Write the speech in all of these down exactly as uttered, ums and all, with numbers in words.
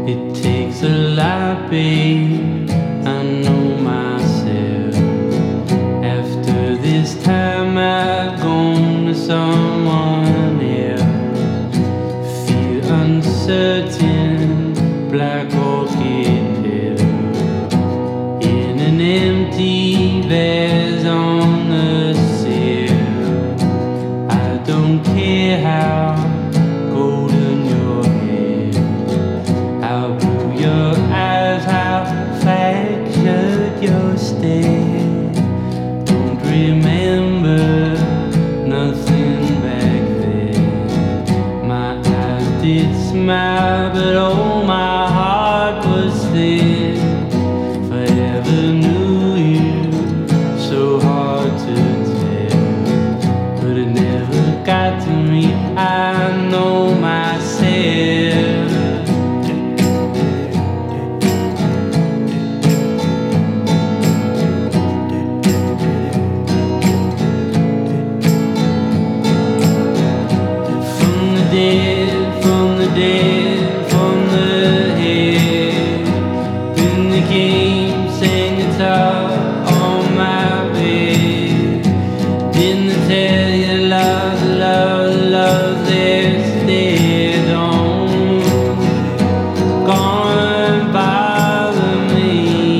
It takes a lot, babe, I know myself. After this time I've gone to someone else. Feel uncertain, black orchid petal in an empty vase on the sill. I don't care how golden your hair, how blue your eyes, how fractured your stare. Don't remember nothing back then. My eyes did smile, but oh, my heart was thin. Forever knew you, so hard to tell, but it never got to me. I know myself. From the dead, from the dead, from the head. In the game, sang guitar on my bed. Didn't tell you love, love, love, there's dead on. Gone bother me.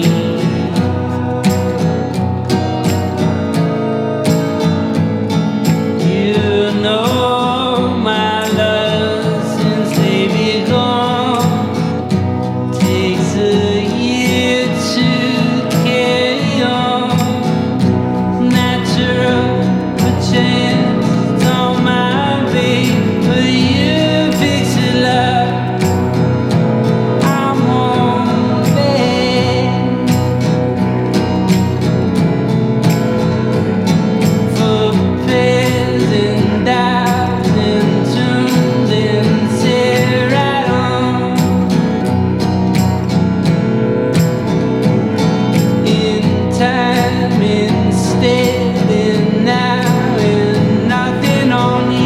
You know my love since they be gone. Takes a year to carry on. Natural, a chance, it's on my way. But you fix it, love. I'm on bed for prayers and doubts and tunes and sit right on. In time, instead, and now, and nothing on you.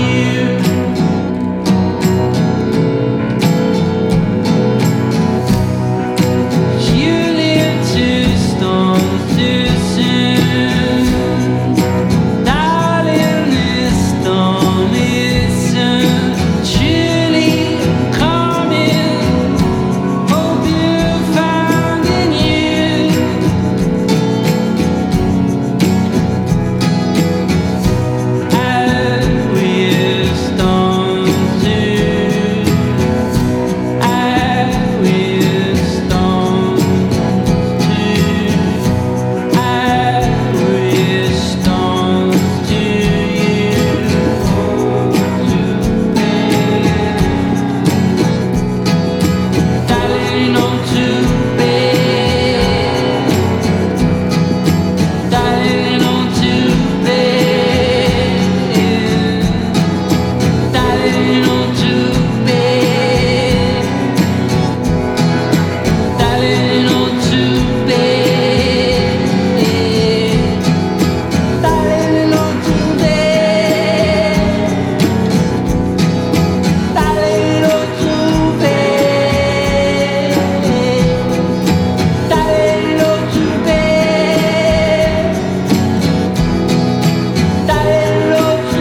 You live two storms too soon. Darling, this storm is soon. Truly coming. Hope you found in you. I wish storms too. I wish storms too. I wish storms to you. Darling, on to bed. Darling, on to bed. Darling, on to bed. Darling, on to bed. Darling, on to bed. Darling, on to bed. Darling, on to bed. Darling, on to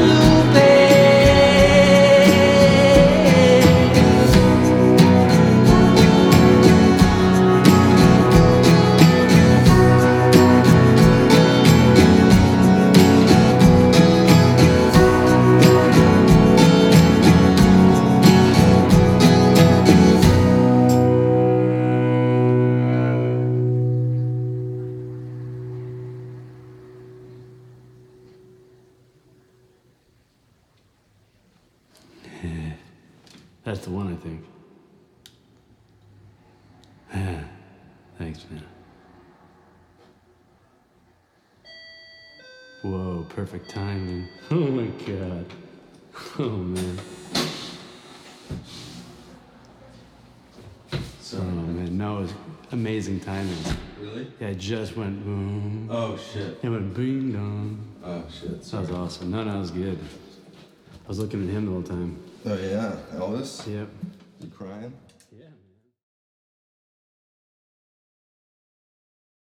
That's the one, I think. Thanks, man. Whoa, perfect timing. Oh my god. Oh man. So, Oh man, no, it was amazing timing. really? Yeah, it just went boom. Oh shit. It went bing dong. Oh shit. That was awesome. No, no, it was good. I was looking at him the whole time. Oh yeah, Elvis. Yep. You crying?